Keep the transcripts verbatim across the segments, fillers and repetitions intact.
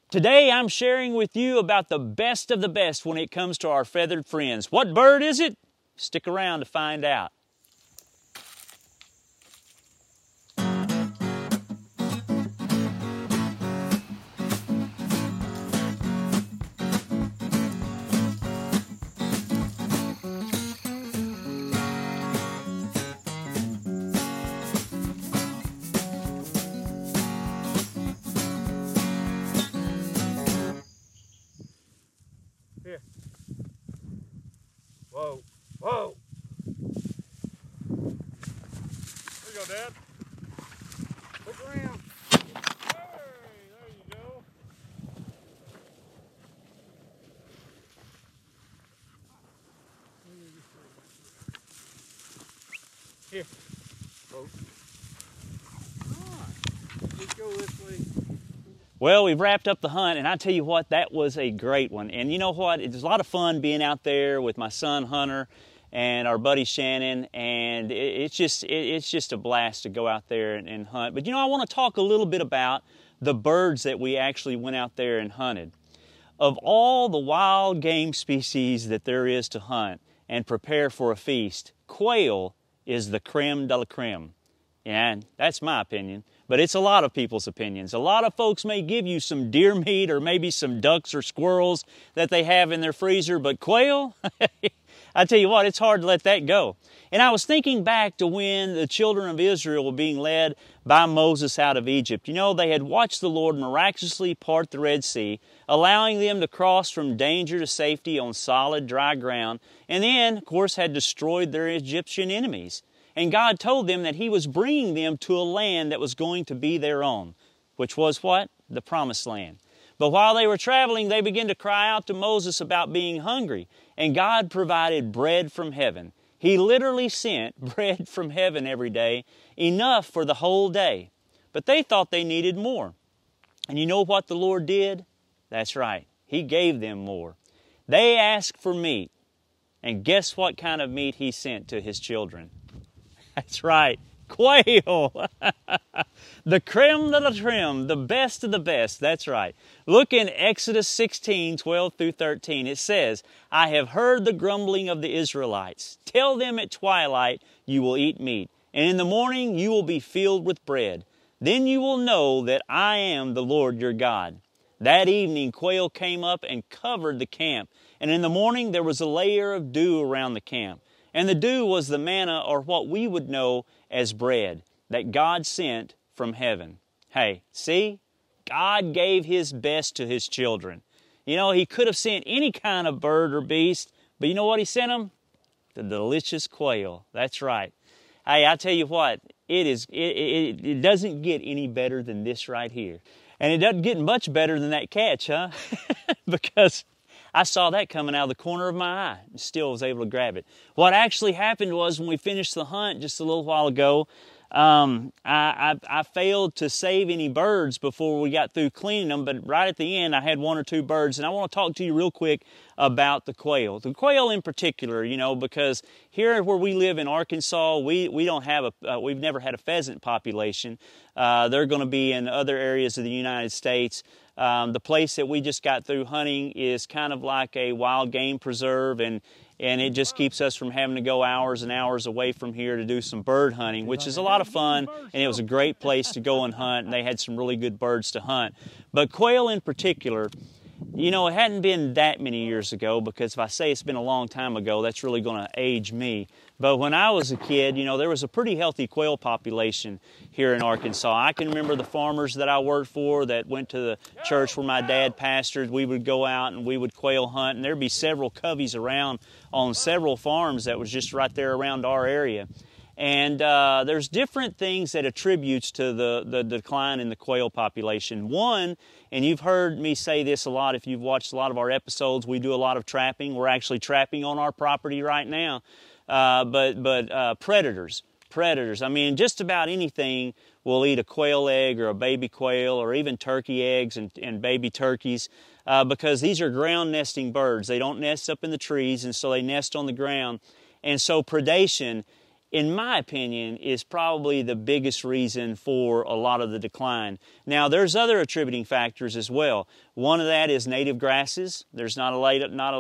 Today I'm sharing with you about the best of the best when it comes to our feathered friends. What bird is it? Stick around to find out. Here. Whoa, whoa. There you go, Dad. Look around. Hey, there you go. Here. Whoa. Come on. Let's go this way. Well, we've wrapped up the hunt, and I tell you what, that was a great one. And you know what? It's a lot of fun being out there with my son Hunter and our buddy Shannon, and it's just it's just a blast to go out there and, and hunt. But you know, I want to talk a little bit about the birds that we actually went out there and hunted. Of all the wild game species that there is to hunt and prepare for a feast, quail is the creme de la creme. And that's my opinion, but it's a lot of people's opinions. A lot of folks may give you some deer meat or maybe some ducks or squirrels that they have in their freezer, but quail, I tell you what, it's hard to let that go. And I was thinking back to when the children of Israel were being led by Moses out of Egypt. You know, they had watched the Lord miraculously part the Red Sea, allowing them to cross from danger to safety on solid, dry ground, and then, of course, had destroyed their Egyptian enemies. And God told them that He was bringing them to a land that was going to be their own, which was what? The Promised Land. But while they were traveling, they began to cry out to Moses about being hungry, and God provided bread from heaven. He literally sent bread from heaven every day, enough for the whole day. But they thought they needed more. And you know what the Lord did? That's right, He gave them more. They asked for meat, and guess what kind of meat He sent to His children? That's right, quail. The creme de la creme, the best of the best, that's right. Look in Exodus sixteen, twelve through thirteen. It says, I have heard the grumbling of the Israelites. Tell them at twilight you will eat meat, and in the morning you will be filled with bread. Then you will know that I am the Lord your God. That evening quail came up and covered the camp, and in the morning there was a layer of dew around the camp. And the dew was the manna, or what we would know as bread, that God sent from heaven. Hey, see? God gave His best to His children. You know, He could have sent any kind of bird or beast, but you know what He sent them? The delicious quail. That's right. Hey, I tell you what, it is. It, it, it doesn't get any better than this right here. And it doesn't get much better than that catch, huh? Because I saw that coming out of the corner of my eye and still was able to grab it. What actually happened was when we finished the hunt just a little while ago, um, I, I, I failed to save any birds before we got through cleaning them, but right at the end I had one or two birds, and I want to talk to you real quick about the quail. The quail in particular, you know, because here where we live in Arkansas, we, we don't have a, uh, we've never had a pheasant population. Uh, they're going to be in other areas of the United States. Um, the place that we just got through hunting is kind of like a wild game preserve, and, and it just keeps us from having to go hours and hours away from here to do some bird hunting, which is a lot of fun, and it was a great place to go and hunt, and they had some really good birds to hunt. But quail in particular, you know, it hadn't been that many years ago, because if I say it's been a long time ago, that's really going to age me. But when I was a kid, you know, there was a pretty healthy quail population here in Arkansas. I can remember the farmers that I worked for that went to the church where my dad pastored. We would go out and we would quail hunt, and there'd be several coveys around on several farms that was just right there around our area. And uh, there's different things that attributes to the, the decline in the quail population. One, and you've heard me say this a lot if you've watched a lot of our episodes, we do a lot of trapping. We're actually trapping on our property right now. Uh, but but uh, predators, predators. I mean, just about anything will eat a quail egg or a baby quail, or even turkey eggs and, and baby turkeys, uh, because these are ground nesting birds. They don't nest up in the trees, and so they nest on the ground. And so predation in my opinion, is probably the biggest reason for a lot of the decline. Now, there's other attributing factors as well. One of that is native grasses. There's not a, not a,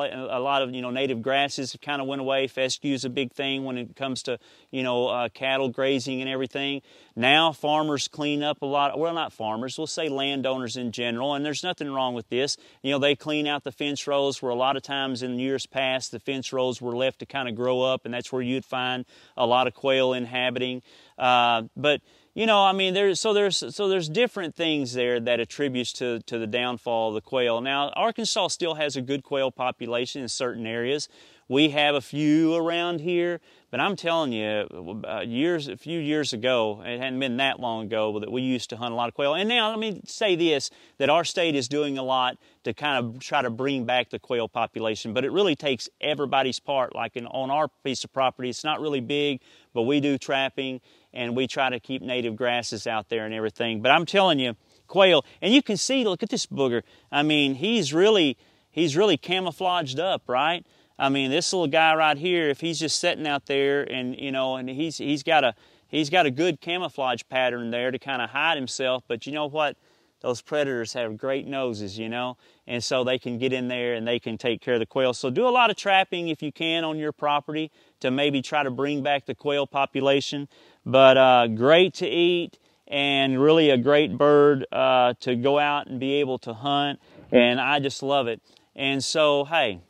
a lot of, you know, native grasses that kind of went away. Fescue is a big thing when it comes to, you know, uh, cattle grazing and everything. Now, farmers clean up a lot. Well, not farmers. We'll say landowners in general, and there's nothing wrong with this. You know, they clean out the fence rows where a lot of times in years past, the fence rows were left to kind of grow up, and that's where you'd find a lot of quail inhabiting. Uh, but you know, I mean, there's so there's so there's different things there that attributes to to the downfall of the quail. Now, Arkansas still has a good quail population in certain areas. We have a few around here, but I'm telling you, uh, years a few years ago, it hadn't been that long ago that we used to hunt a lot of quail. And now, let me say this: that our state is doing a lot to kind of try to bring back the quail population. But it really takes everybody's part. Like in, on our piece of property, it's not really big, but we do trapping. And we try to keep native grasses out there and everything. But I'm telling you, quail, and you can see, look at this booger. I mean, he's really, he's really camouflaged up, right? I mean, this little guy right here, if he's just sitting out there and, you know, and he's, he's got a, he's got a good camouflage pattern there to kind of hide himself. But you know what? Those predators have great noses, you know, and so they can get in there and they can take care of the quail. So do a lot of trapping if you can on your property to maybe try to bring back the quail population. But uh, great to eat and really a great bird uh, to go out and be able to hunt, and I just love it. And so, hey,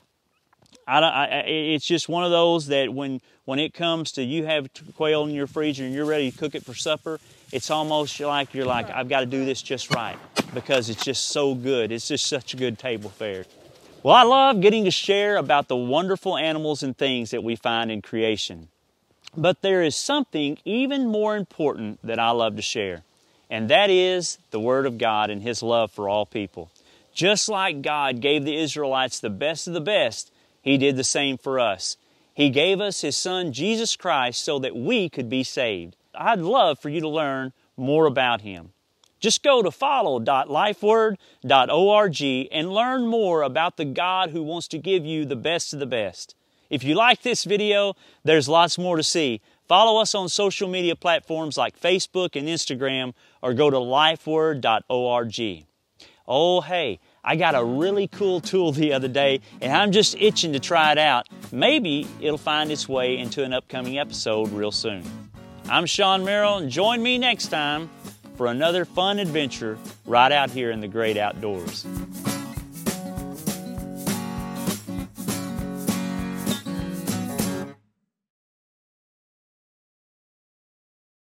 I, I, it's just one of those that when, when it comes to you have quail in your freezer and you're ready to cook it for supper, it's almost like you're like, I've got to do this just right because it's just so good. It's just such a good table fare. Well, I love getting to share about the wonderful animals and things that we find in creation. But there is something even more important that I love to share, and that is the Word of God and His love for all people. Just like God gave the Israelites the best of the best, He did the same for us. He gave us His Son, Jesus Christ, so that we could be saved. I'd love for you to learn more about Him. Just go to follow dot lifeword dot org and learn more about the God who wants to give you the best of the best. If you like this video, there's lots more to see. Follow us on social media platforms like Facebook and Instagram, or go to lifeword dot org. Oh, hey, I got a really cool tool the other day, and I'm just itching to try it out. Maybe it'll find its way into an upcoming episode real soon. I'm Sean Merrill, and join me next time for another fun adventure right out here in the great outdoors.